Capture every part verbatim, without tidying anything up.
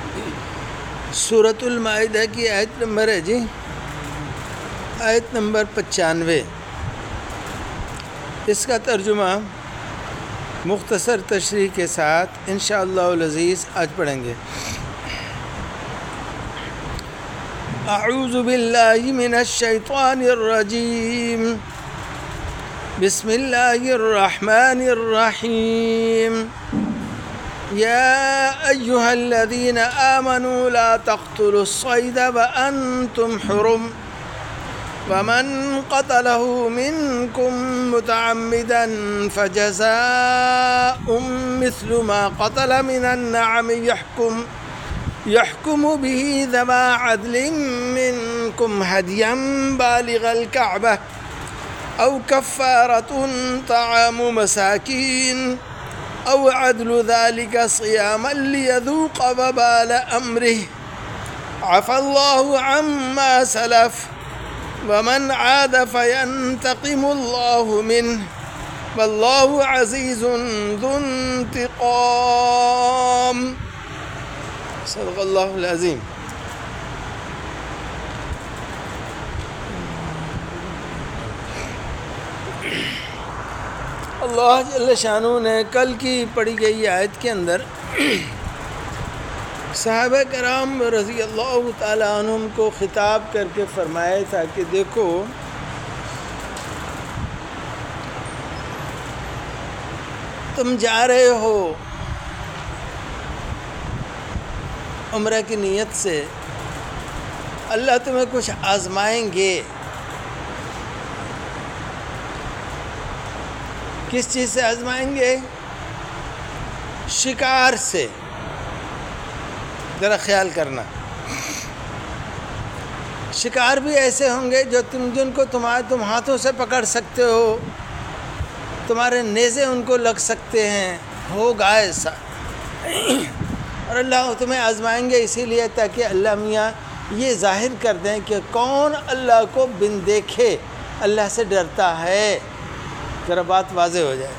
سورۃ المائدہ کی آیت نمبر ہے جی آیت نمبر پچانوے. اس کا ترجمہ مختصر تشریح کے ساتھ انشاءاللہ العزیز آج پڑھیں گے. اعوذ باللہ من الشیطان الرجیم. بسم اللہ الرحمن الرحیم. يا أيها الذين آمنوا لا تقتلوا الصيد وأنتم حرم ومن قتله منكم متعمدا فجزاء مثل ما قتل من النعم يحكم يحكم به ذوى عدل منكم هديا بالغ الكعبة أو كفارة طعام مساكين أو عدل ذلك صياما ليذوق وبال أمره عفى الله عما سلف ومن عاد فينتقم الله منه والله عزيز ذو انتقام. صدق الله العظيم. اللہ جل شانہ نے کل کی پڑھی گئی آیت کے اندر صحابہ کرام رضی اللہ تعالیٰ عنہم کو خطاب کر کے فرمایا تھا کہ دیکھو تم جا رہے ہو عمرہ کی نیت سے، اللہ تمہیں کچھ آزمائیں گے. کس چیز سے آزمائیں گے؟ شکار سے. ذرا خیال کرنا، شکار بھی ایسے ہوں گے جو تم جن کو تمہارے تم ہاتھوں سے پکڑ سکتے ہو، تمہارے نیزے ان کو لگ سکتے ہیں، ہوگا ایسا. اور اللہ تمہیں آزمائیں گے اسی لیے تاکہ اللہ میاں یہ ظاہر کر دیں کہ کون اللہ کو بن دیکھے اللہ سے ڈرتا ہے. ذرا بات واضح ہو جائے.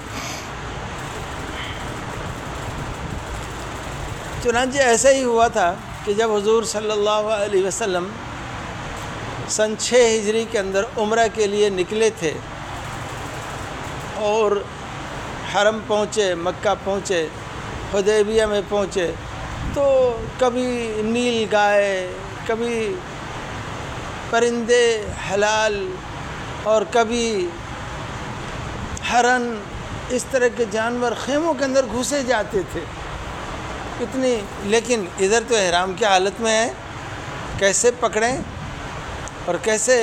چنانچہ ایسا ہی ہوا تھا کہ جب حضور صلی اللہ علیہ وسلم سن چھ ہجری کے اندر عمرہ کے لیے نکلے تھے اور حرم پہنچے، مکہ پہنچے، حدیبیہ میں پہنچے، تو کبھی نیل گائے، کبھی پرندے حلال اور کبھی ہرن، اس طرح کے جانور خیموں کے اندر گھسے جاتے تھے. اتنی لیکن ادھر تو احرام کی حالت میں ہے، کیسے پکڑیں اور کیسے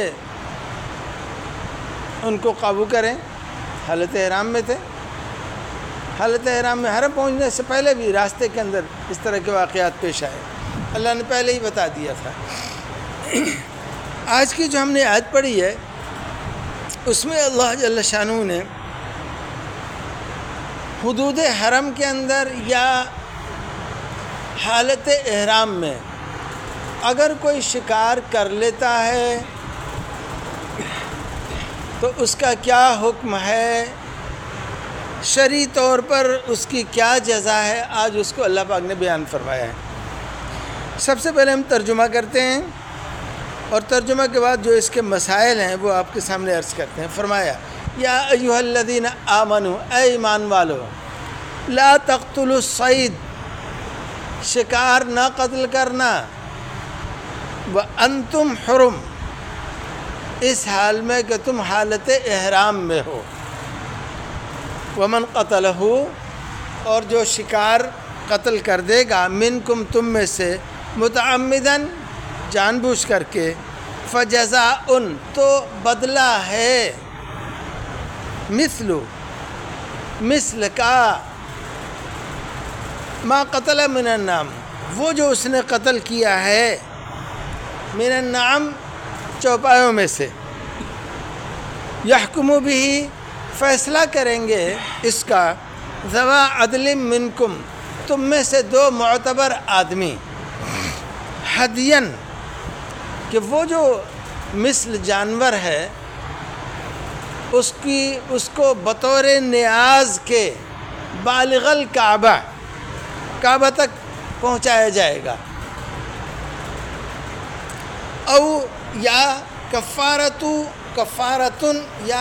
ان کو قابو کریں؟ حالت احرام میں تھے. حالت احرام میں حرم پہنچنے سے پہلے بھی راستے کے اندر اس طرح کے واقعات پیش آئے. اللہ نے پہلے ہی بتا دیا تھا. آج کی جو ہم نے آیت پڑھی ہے اس میں اللہ جل شانہ نے حدود حرم کے اندر یا حالت احرام میں اگر کوئی شکار کر لیتا ہے تو اس کا کیا حکم ہے، شرعی طور پر اس کی کیا جزا ہے، آج اس کو اللہ پاک نے بیان فرمایا ہے. سب سے پہلے ہم ترجمہ کرتے ہیں اور ترجمہ کے بعد جو اس کے مسائل ہیں وہ آپ کے سامنے عرض کرتے ہیں. فرمایا یا ایھا الذین آمنوا، اے ایمان والو، لا تقتلوا الصید، شکار نہ قتل کرنا، وانتم حرم، اس حال میں کہ تم حالت احرام میں ہو. ومن قتلہ، اور جو شکار قتل کر دے گا، منکم تم میں سے، متعمدن، جان بوجھ کر کے، فجزاء، تو بدلہ ہے، مثل، مثل کا، ما قتل من النعم، وہ جو اس نے قتل کیا ہے، من النعم، چوپایوں میں سے، یحکم بہ، فیصلہ کریں گے اس کا، ذوی عدل منکم، تم میں سے دو معتبر آدمی، ہدین، کہ وہ جو مثل جانور ہے اس کی اس کو بطور نیاز کے بالغ الکعبہ، کعبہ تک پہنچایا جائے گا. او یا کفارتو کفارتن یا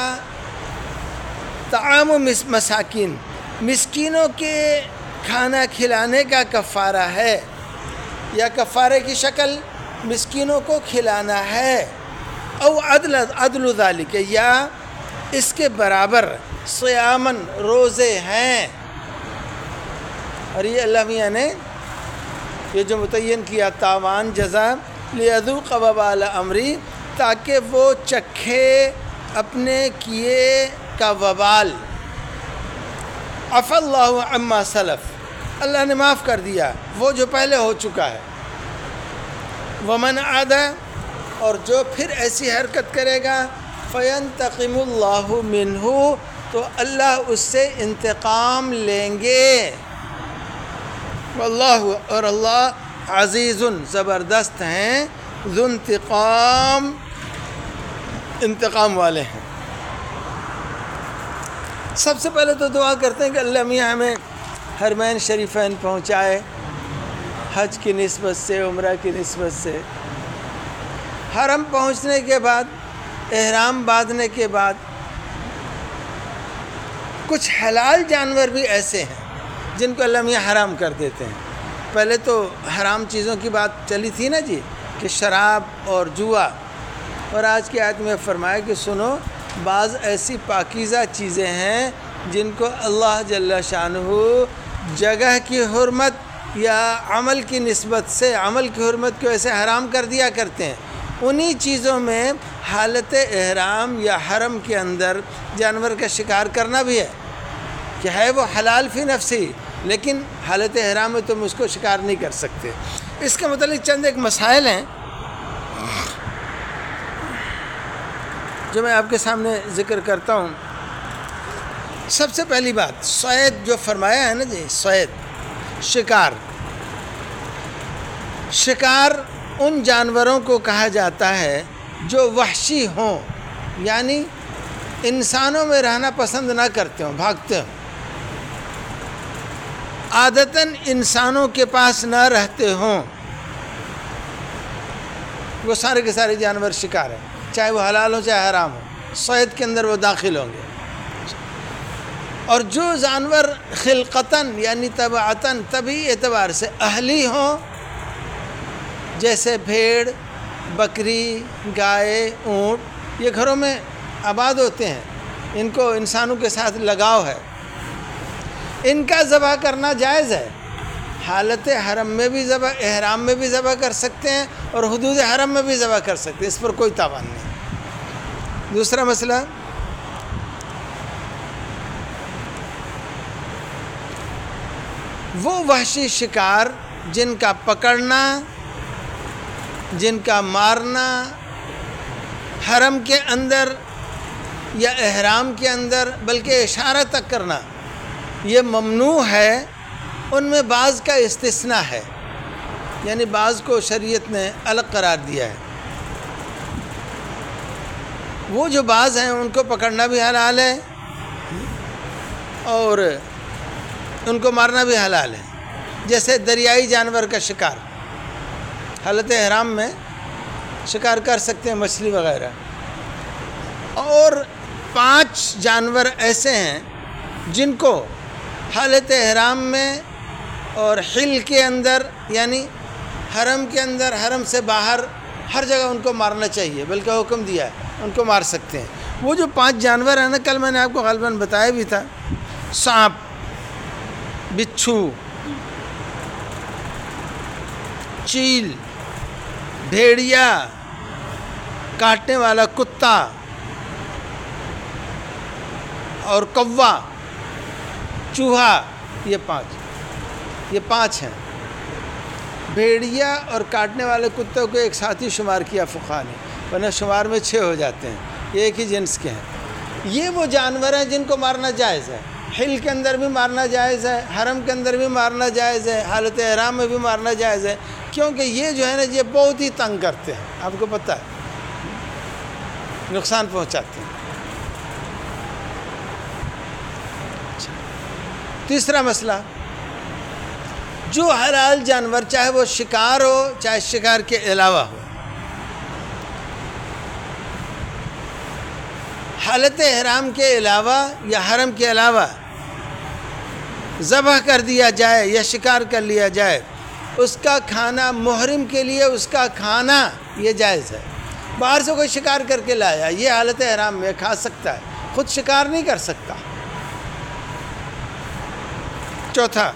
طعام مساکین، مسکینوں کے کھانا کھلانے کا کفارہ ہے، یا کفارے کی شکل مسکینوں کو کھلانا ہے، او عدل عدل ذالک یا اس کے برابر صیامن روزے ہیں۔ اور یہ اللہ میاں نے یہ جو متعین کیا تاوان جزا لیذوق وبال امری، تاکہ وہ چکھے اپنے کیے کا وبال۔ عفا اللہ عما سلف، اللہ نے معاف کر دیا وہ جو پہلے ہو چکا ہے۔ ومن عاد، اور جو پھر ایسی حرکت کرے گا، فینتقم اللہ منہ، تو اللہ اس سے انتقام لیں گے۔ واللہ، اور اللہ عزیز زبردست ہیں، ذو انتقام، انتقام والے ہیں۔ سب سے پہلے تو دعا کرتے ہیں کہ اللہ میاں ہمیں حرمین شریفین پہنچائے، حج کی نسبت سے، عمرہ کی نسبت سے۔ حرم پہنچنے کے بعد، احرام باندھنے کے بعد، کچھ حلال جانور بھی ایسے ہیں جن کو اللہ میاں حرام کر دیتے ہیں۔ پہلے تو حرام چیزوں کی بات چلی تھی نا جی، کہ شراب اور جوا، اور آج کی آیت میں فرمایا کہ سنو، بعض ایسی پاکیزہ چیزیں ہیں جن کو اللہ جل شانہ جگہ کی حرمت یا عمل کی نسبت سے، عمل کی حرمت کو ایسے حرام کر دیا کرتے ہیں۔ انہی چیزوں میں حالت احرام یا حرم کے اندر جانور کا شکار کرنا بھی ہے، کہ ہے وہ حلال فی نفسی، لیکن حالت احرام میں تم اس کو شکار نہیں کر سکتے۔ اس کے متعلق چند ایک مسائل ہیں جو میں آپ کے سامنے ذکر کرتا ہوں۔ سب سے پہلی بات، صید جو فرمایا ہے نا جی، صید، شکار۔ شکار ان جانوروں کو کہا جاتا ہے جو وحشی ہوں، یعنی انسانوں میں رہنا پسند نہ کرتے ہوں، بھاگتے ہوں، عادتاً انسانوں کے پاس نہ رہتے ہوں، وہ سارے کے سارے جانور شکار ہیں، چاہے وہ حلال ہو چاہے حرام ہو، صید کے اندر وہ داخل ہوں گے۔ اور جو جانور خلقتاً یعنی طبعتاً طبعی اعتبار سے اہلی ہوں، جیسے بھیڑ، بکری، گائے، اونٹ، یہ گھروں میں آباد ہوتے ہیں، ان کو انسانوں کے ساتھ لگاؤ ہے، ان کا ذبح کرنا جائز ہے۔ حالت حرم میں بھی ذبح، احرام میں بھی ذبح کر سکتے ہیں، اور حدود حرم میں بھی ذبح کر سکتے ہیں، اس پر کوئی تاوان نہیں۔ دوسرا مسئلہ، وہ وحشی شکار جن کا پکڑنا، جن کا مارنا حرم کے اندر یا احرام کے اندر، بلکہ اشارہ تک کرنا، یہ ممنوع ہے۔ ان میں بعض کا استثناء ہے، یعنی بعض کو شریعت نے الگ قرار دیا ہے۔ وہ جو بعض ہیں ان کو پکڑنا بھی حلال ہے اور ان کو مارنا بھی حلال ہے، جیسے دریائی جانور کا شکار، حالت احرام میں شکار کر سکتے ہیں، مچھلی وغیرہ۔ اور پانچ جانور ایسے ہیں جن کو حالت احرام میں اور حل کے اندر، یعنی حرم کے اندر، حرم سے باہر، ہر جگہ ان کو مارنا چاہیے، بلکہ حکم دیا ہے ان کو مار سکتے ہیں۔ وہ جو پانچ جانور ہیں نا، کل میں نے آپ کو غالباً بتایا بھی تھا، سانپ، بچھو، چیل، بھیڑیا، کاٹنے والا کتا اور کوا، چوہا، یہ پانچ یہ پانچ ہیں۔ بھیڑیا اور کاٹنے والے کتوں کو ایک ساتھ ہی شمار کیا فقہا نے، ورنہ شمار میں چھ ہو جاتے ہیں، یہ ایک ہی جنس کے ہیں۔ یہ وہ جانور ہیں جن کو مارنا جائز ہے، حل کے اندر بھی مارنا جائز ہے، حرم کے اندر بھی مارنا جائز ہے، حالت احرام میں بھی مارنا جائز ہے، کیونکہ یہ جو ہے نا، یہ بہت ہی تنگ کرتے ہیں، آپ کو پتہ ہے، نقصان پہنچاتے ہیں۔ تیسرا مسئلہ، جو حلال جانور، چاہے وہ شکار ہو چاہے شکار کے علاوہ ہو، حالت احرام کے علاوہ یا حرم کے علاوہ ذبح کر دیا جائے یا شکار کر لیا جائے، اس کا کھانا محرم کے لیے اس کا کھانا یہ جائز ہے۔ باہر سے کوئی شکار کر کے لایا، یہ حالت احرام میں کھا سکتا ہے، خود شکار نہیں کر سکتا۔ چوتھا،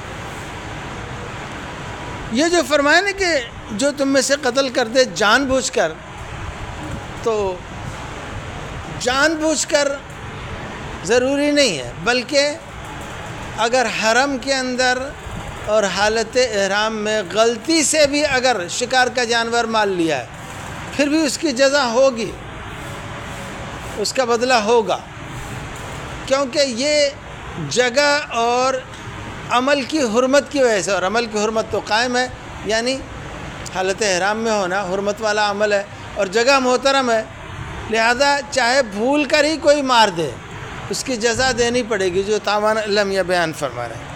یہ جو فرمایا نا کہ جو تم میں سے قتل کر دے جان بوجھ کر، تو جان بوجھ کر ضروری نہیں ہے، بلکہ اگر حرم کے اندر اور حالت احرام میں غلطی سے بھی اگر شکار کا جانور مار لیا ہے، پھر بھی اس کی جزا ہوگی، اس کا بدلہ ہوگا، کیونکہ یہ جگہ اور عمل کی حرمت کی وجہ سے، اور عمل کی حرمت تو قائم ہے، یعنی حالت احرام میں ہونا حرمت والا عمل ہے اور جگہ محترم ہے، لہذا چاہے بھول کر ہی کوئی مار دے اس کی جزا دینی پڑے گی، جو تاوان علم یا بیان فرما رہے ہیں۔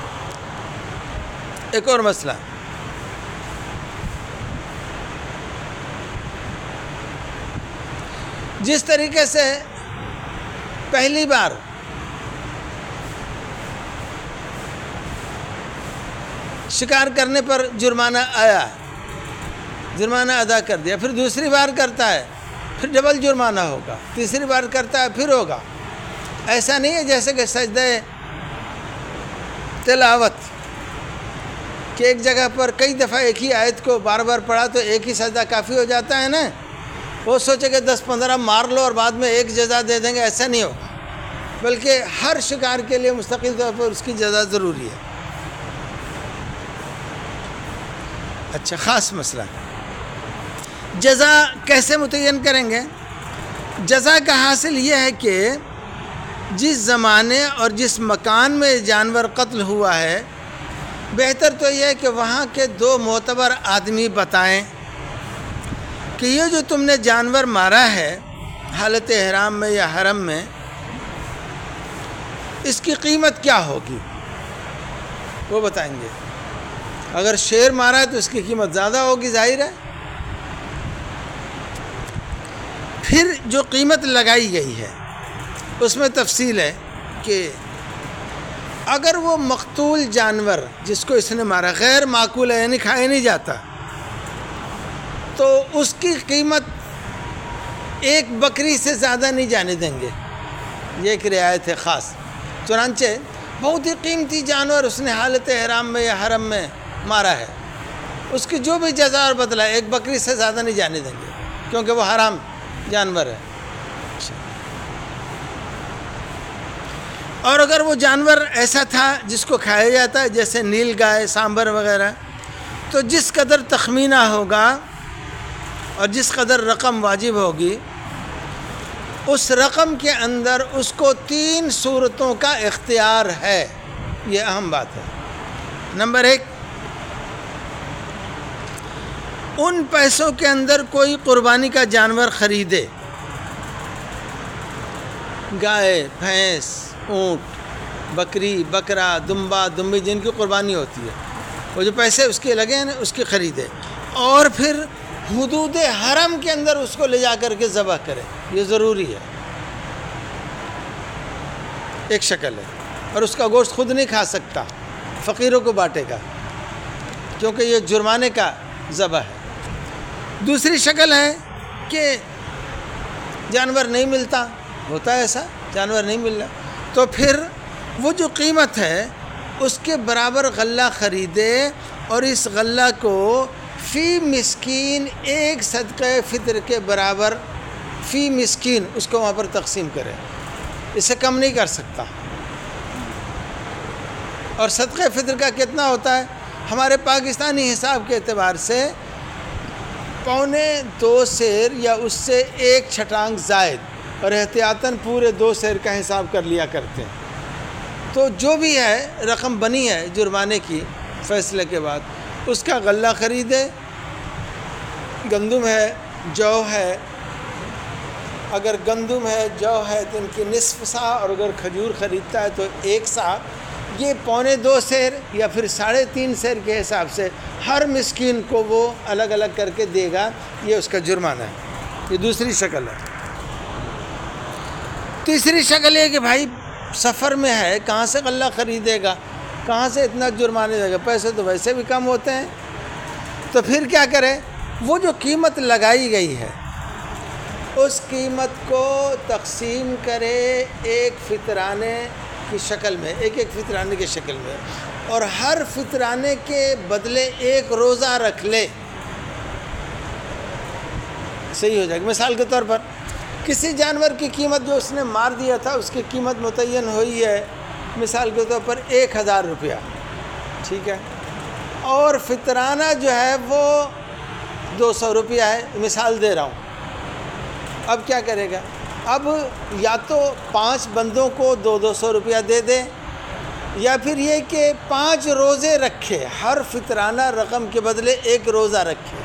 ایک اور مسئلہ، جس طریقے سے پہلی بار شکار کرنے پر جرمانہ آیا، جرمانہ ادا کر دیا، پھر دوسری بار کرتا ہے پھر ڈبل جرمانہ ہوگا، تیسری بار کرتا ہے پھر ہوگا، ایسا نہیں ہے جیسے کہ سجدہ تلاوت کہ ایک جگہ پر کئی دفعہ ایک ہی آیت کو بار بار پڑھا تو ایک ہی سجدہ کافی ہو جاتا ہے نا، وہ سوچے کہ دس پندرہ مار لو اور بعد میں ایک جزا دے دیں گے، ایسا نہیں ہوگا، بلکہ ہر شکار کے لیے مستقل طور پر اس کی جزا ضروری ہے۔ اچھا، خاص مسئلہ، جزا کیسے متعین کریں گے؟ جزا کا حاصل یہ ہے کہ جس زمانے اور جس مکان میں جانور قتل ہوا ہے، بہتر تو یہ ہے کہ وہاں کے دو معتبر آدمی بتائیں کہ یہ جو تم نے جانور مارا ہے حالت احرام میں یا حرم میں، اس کی قیمت کیا ہوگی، وہ بتائیں گے۔ اگر شیر مارا ہے تو اس کی قیمت زیادہ ہوگی، ظاہر ہے۔ پھر جو قیمت لگائی گئی ہے اس میں تفصیل ہے کہ اگر وہ مقتول جانور جس کو اس نے مارا غیر معقول ہے، یعنی کھایا نہیں جاتا، تو اس کی قیمت ایک بکری سے زیادہ نہیں جانے دیں گے، یہ ایک رعایت ہے خاص۔ چنانچہ بہت ہی قیمتی جانور اس نے حالت احرام میں یا حرم میں مارا ہے، اس کی جو بھی جزا اور بدلہ ایک بکری سے زیادہ نہیں جانے دیں گے، کیونکہ وہ حرام جانور ہے۔ اور اگر وہ جانور ایسا تھا جس کو کھایا جاتا ہے، جیسے نیل گائے، سانبر وغیرہ، تو جس قدر تخمینہ ہوگا اور جس قدر رقم واجب ہوگی، اس رقم کے اندر اس کو تین صورتوں کا اختیار ہے، یہ اہم بات ہے۔ نمبر ایک، ان پیسوں کے اندر کوئی قربانی کا جانور خریدے، گائے، بھینس، اونٹ، بکری، بکرا، دمبا، دمبی، جن کی قربانی ہوتی ہے، وہ جو پیسے اس کے لگے ہیں اس کی خریدے، اور پھر حدود حرم کے اندر اس کو لے جا کر کے ذبح کرے، یہ ضروری ہے، ایک شکل ہے۔ اور اس کا گوشت خود نہیں کھا سکتا، فقیروں کو بانٹے گا، کیونکہ یہ جرمانے کا ذبح ہے۔ دوسری شکل ہے کہ جانور نہیں ملتا، ہوتا ہے ایسا، جانور نہیں مل رہا، تو پھر وہ جو قیمت ہے اس کے برابر غلہ خریدے اور اس غلہ کو فی مسکین ایک صدقہ فطر کے برابر فی مسکین اس کو وہاں پر تقسیم کرے، اس سے کم نہیں کر سکتا۔ اور صدقہ فطر کا کتنا ہوتا ہے؟ ہمارے پاکستانی حساب کے اعتبار سے پونے دو سیر یا اس سے ایک چھٹانگ زائد، اور احتیاطاً پورے دو سیر کا حساب کر لیا کرتے ہیں۔ تو جو بھی ہے رقم بنی ہے جرمانے کی فیصلے کے بعد، اس کا غلہ خریدے، گندم ہے، جو ہے، اگر گندم ہے، جو ہے تو ان کی نصف سا، اور اگر کھجور خریدتا ہے تو ایک سا، یہ پونے دو سیر یا پھر ساڑھے تین سیر کے حساب سے ہر مسکین کو وہ الگ الگ کر کے دے گا، یہ اس کا جرمانہ ہے۔ یہ دوسری شکل ہے۔ تیسری شکل یہ کہ بھائی سفر میں ہے، کہاں سے غلہ خریدے گا، کہاں سے اتنا جرمانے دے گا، پیسے تو ویسے بھی کم ہوتے ہیں، تو پھر کیا کرے؟ وہ جو قیمت لگائی گئی ہے اس قیمت کو تقسیم کرے ایک فطرانے کی شکل میں، ایک ایک فطرانے کی شکل میں، اور ہر فطرانے کے بدلے ایک روزہ رکھ لے، صحیح ہو جائے گا۔ مثال کے طور پر کسی جانور کی قیمت جو اس نے مار دیا تھا اس کی قیمت متعین ہوئی ہے مثال کے طور پر ایک ہزار روپیہ، ٹھیک ہے، اور فطرانہ جو ہے وہ دو سو روپیہ ہے، مثال دے رہا ہوں۔ اب کیا کرے گا؟ اب یا تو پانچ بندوں کو دو دو سو روپیہ دے دے، یا پھر یہ کہ پانچ روزے رکھے، ہر فطرانہ رقم کے بدلے ایک روزہ رکھے،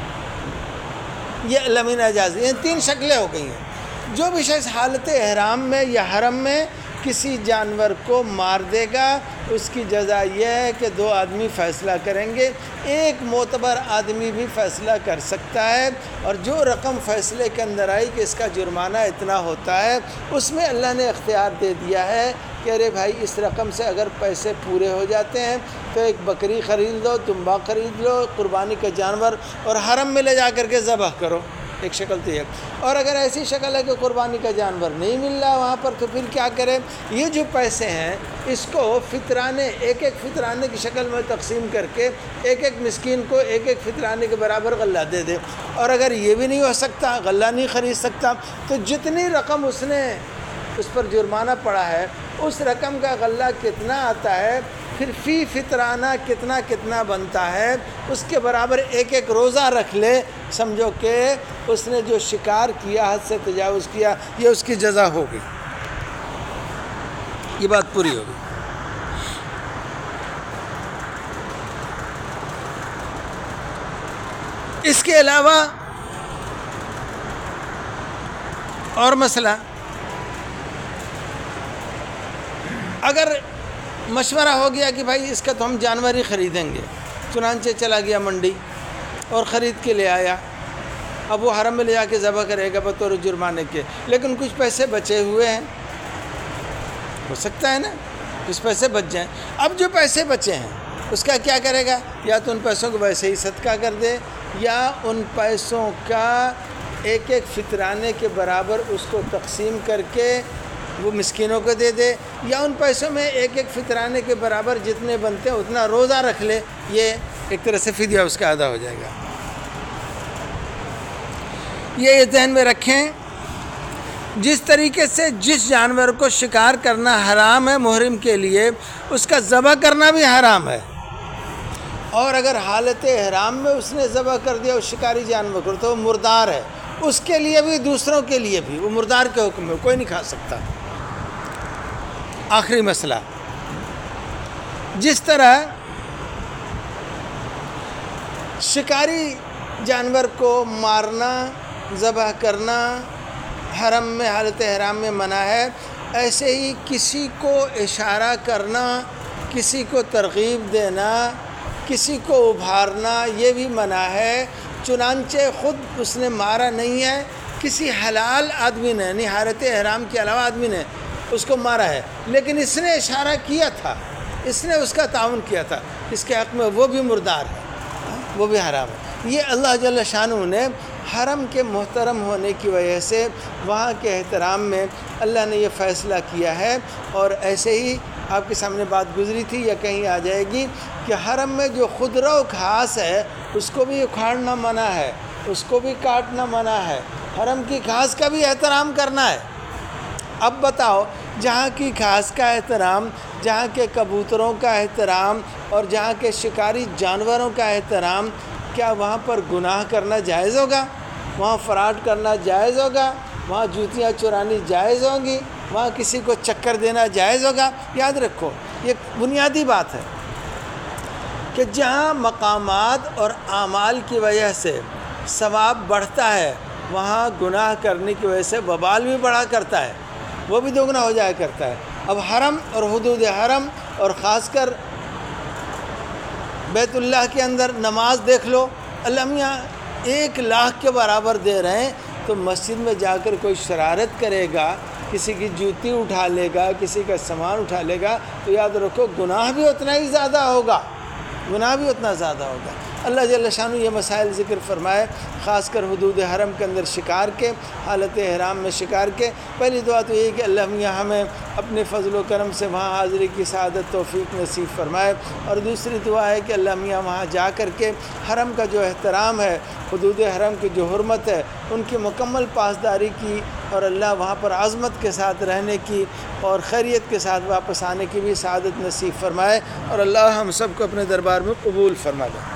یہ علمی اجازت۔ یہ تین شکلیں ہو گئی ہیں۔ جو بھی شخص حالت احرام میں یا حرم میں کسی جانور کو مار دے گا اس کی جزا یہ ہے کہ دو آدمی فیصلہ کریں گے، ایک معتبر آدمی بھی فیصلہ کر سکتا ہے، اور جو رقم فیصلے کے اندر آئی کہ اس کا جرمانہ اتنا ہوتا ہے اس میں اللہ نے اختیار دے دیا ہے کہ ارے بھائی اس رقم سے اگر پیسے پورے ہو جاتے ہیں تو ایک بکری خرید لو، دمبا خرید لو، قربانی کا جانور، اور حرم میں لے جا کر کے ذبح کرو، ایک شکل تو یہ۔ اور اگر ایسی شکل ہے کہ قربانی کا جانور نہیں مل رہا وہاں پر تو پھر کیا کرے؟ یہ جو پیسے ہیں اس کو فطرانے، ایک ایک فطرانے کی شکل میں تقسیم کر کے ایک ایک مسکین کو ایک ایک فطرانے کے برابر غلہ دے دے۔ اور اگر یہ بھی نہیں ہو سکتا، غلہ نہیں خرید سکتا، تو جتنی رقم اس نے اس پر جرمانہ پڑا ہے اس رقم کا غلہ کتنا آتا ہے، پھر فی فطرانہ کتنا کتنا بنتا ہے، اس کے برابر ایک ایک روزہ رکھ لے، سمجھو کہ اس نے جو شکار کیا، حد سے تجاوز کیا، یہ اس کی جزا ہوگی، یہ بات پوری ہوگی۔ اس کے علاوہ اور مسئلہ، اگر مشورہ ہو گیا کہ بھائی اس کا تو ہم جانور ہی خریدیں گے، چنانچہ چلا گیا منڈی اور خرید کے لے آیا، اب وہ حرم میں لے جا کے ذبح کرے گا بطور جرمانے کے، لیکن کچھ پیسے بچے ہوئے ہیں، ہو سکتا ہے نا کچھ پیسے بچ جائیں۔ اب جو پیسے بچے ہیں اس کا کیا کرے گا؟ یا تو ان پیسوں کو ویسے ہی صدقہ کر دے، یا ان پیسوں کا ایک ایک فطرانے کے برابر اس کو تقسیم کر کے وہ مسکینوں کو دے دے، یا ان پیسوں میں ایک ایک فطرانے کے برابر جتنے بنتے ہیں اتنا روزہ رکھ لے، یہ ایک طرح سے فدیہ اس کا ادا ہو جائے گا۔ یہ ذہن میں رکھیں، جس طریقے سے جس جانور کو شکار کرنا حرام ہے محرم کے لیے، اس کا ذبح کرنا بھی حرام ہے، اور اگر حالت احرام میں اس نے ذبح کر دیا اس شکاری جانور کو تو وہ مردار ہے، اس کے لیے بھی دوسروں کے لیے بھی وہ مردار کے حکم میں کوئی نہیں کھا سکتا۔ آخری مسئلہ، جس طرح شکاری جانور کو مارنا، ذبح کرنا حرم میں حالت احرام میں منع ہے، ایسے ہی کسی کو اشارہ کرنا، کسی کو ترغیب دینا، کسی کو ابھارنا یہ بھی منع ہے۔ چنانچہ خود اس نے مارا نہیں ہے، کسی حلال آدمی نے، یعنی حالت احرام کے علاوہ آدمی نے اس کو مارا ہے، لیکن اس نے اشارہ کیا تھا، اس نے اس کا تعاون کیا تھا، اس کے حق میں وہ بھی مردار ہے، وہ بھی حرام ہے۔ یہ اللہ جل شانہ نے حرم کے محترم ہونے کی وجہ سے وہاں کے احترام میں اللہ نے یہ فیصلہ کیا ہے، اور ایسے ہی آپ کے سامنے بات گزری تھی یا کہیں آ جائے گی کہ حرم میں جو خضرہ و گھاس ہے اس کو بھی اکھاڑنا منع ہے، اس کو بھی کاٹنا منع ہے، حرم کی گھاس کا بھی احترام کرنا ہے۔ اب بتاؤ، جہاں کی گھاس کا احترام، جہاں کے کبوتروں کا احترام اور جہاں کے شکاری جانوروں کا احترام، کیا وہاں پر گناہ کرنا جائز ہوگا؟ وہاں فراڈ کرنا جائز ہوگا؟ وہاں جوتیاں چرانی جائز ہوں گی؟ وہاں کسی کو چکر دینا جائز ہوگا؟ یاد رکھو، یہ بنیادی بات ہے کہ جہاں مقامات اور اعمال کی وجہ سے ثواب بڑھتا ہے وہاں گناہ کرنے کی وجہ سے وبال بھی بڑھا کرتا ہے، وہ بھی دوگنا ہو جایا کرتا ہے۔ اب حرم اور حدود حرم اور خاص کر بیت اللہ کے اندر نماز دیکھ لو، اللہ میاں ایک لاکھ کے برابر دے رہے ہیں، تو مسجد میں جا کر کوئی شرارت کرے گا کسی کی جوتی اٹھا لے گا، کسی کا سامان اٹھا لے گا، تو یاد رکھو گناہ بھی اتنا ہی زیادہ ہوگا، گناہ بھی اتنا زیادہ ہوگا۔ اللہ جل شانہ یہ مسائل ذکر فرمائے، خاص کر حدود حرم کے اندر شکار کے، حالت احرام میں شکار کے۔ پہلی دعا تو یہ کہ اللہ میاں ہمیں اپنے فضل و کرم سے وہاں حاضری کی سعادت توفیق نصیب فرمائے، اور دوسری دعا ہے کہ اللہ میاں وہاں جا کر کے حرم کا جو احترام ہے، حدود حرم کی جو حرمت ہے، ان کی مکمل پاسداری کی، اور اللہ وہاں پر عظمت کے ساتھ رہنے کی اور خیریت کے ساتھ واپس آنے کی بھی سعادت نصیب فرمائے، اور اللہ ہم سب کو اپنے دربار میں قبول فرما دے۔